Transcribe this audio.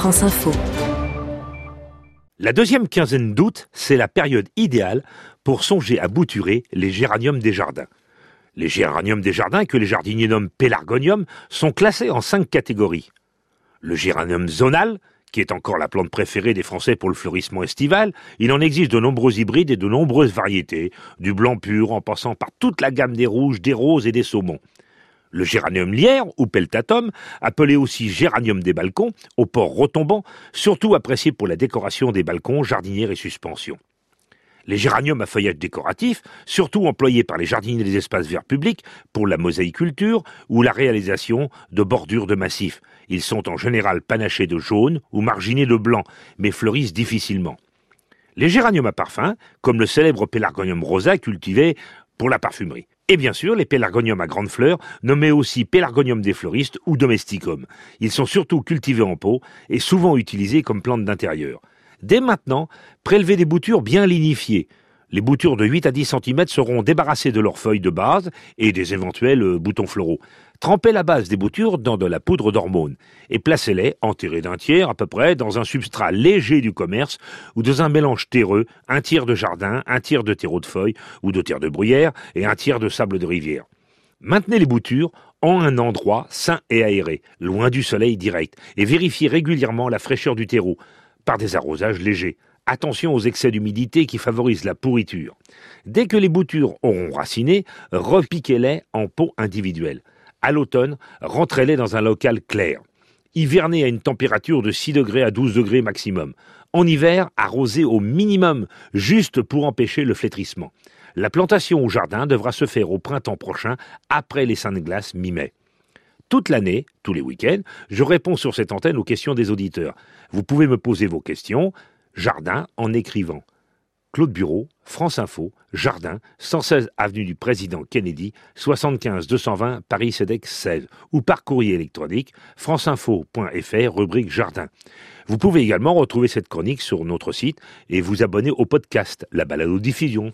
France Info. La deuxième quinzaine d'août, c'est la période idéale pour songer à bouturer les géraniums des jardins. Les géraniums des jardins, que les jardiniers nomment pélargonium, sont classés en 5 catégories. Le géranium zonal, qui est encore la plante préférée des Français pour le fleurissement estival, il en existe de nombreux hybrides et de nombreuses variétés, du blanc pur en passant par toute la gamme des rouges, des roses et des saumons. Le géranium lierre, ou peltatum, appelé aussi géranium des balcons, au port retombant, surtout apprécié pour la décoration des balcons, jardinières et suspensions. Les géraniums à feuillage décoratif, surtout employés par les jardiniers des espaces verts publics pour la mosaïculture ou la réalisation de bordures de massifs. Ils sont en général panachés de jaune ou marginés de blanc, mais fleurissent difficilement. Les géraniums à parfum, comme le célèbre pélargonium rosa cultivé pour la parfumerie. Et bien sûr, les pélargoniums à grandes fleurs, nommés aussi pélargonium des fleuristes ou domesticum. Ils sont surtout cultivés en pot et souvent utilisés comme plantes d'intérieur. Dès maintenant, prélevez des boutures bien lignifiées. Les boutures de 8 à 10 cm seront débarrassées de leurs feuilles de base et des éventuels boutons floraux. Trempez la base des boutures dans de la poudre d'hormone et placez-les, enterrées d'un tiers à peu près, dans un substrat léger du commerce ou dans un mélange terreux, un tiers de jardin, un tiers de terreau de feuilles ou de terre de bruyère et un tiers de sable de rivière. Maintenez les boutures en un endroit sain et aéré, loin du soleil direct, et vérifiez régulièrement la fraîcheur du terreau par des arrosages légers. Attention aux excès d'humidité qui favorisent la pourriture. Dès que les boutures auront raciné, repiquez-les en pots individuels. À l'automne, rentrez-les dans un local clair. Hivernez à une température de 6 degrés à 12 degrés maximum. En hiver, arrosez au minimum, juste pour empêcher le flétrissement. La plantation au jardin devra se faire au printemps prochain, après les Saintes Glaces mi-mai. Toute l'année, tous les week-ends, je réponds sur cette antenne aux questions des auditeurs. Vous pouvez me poser vos questions, jardin, en écrivant Claude Bureau, France Info, Jardin, 116 avenue du Président Kennedy, 75 220 Paris CEDEX 16, ou par courrier électronique, franceinfo.fr, rubrique Jardin. Vous pouvez également retrouver cette chronique sur notre site et vous abonner au podcast La Balado-diffusion.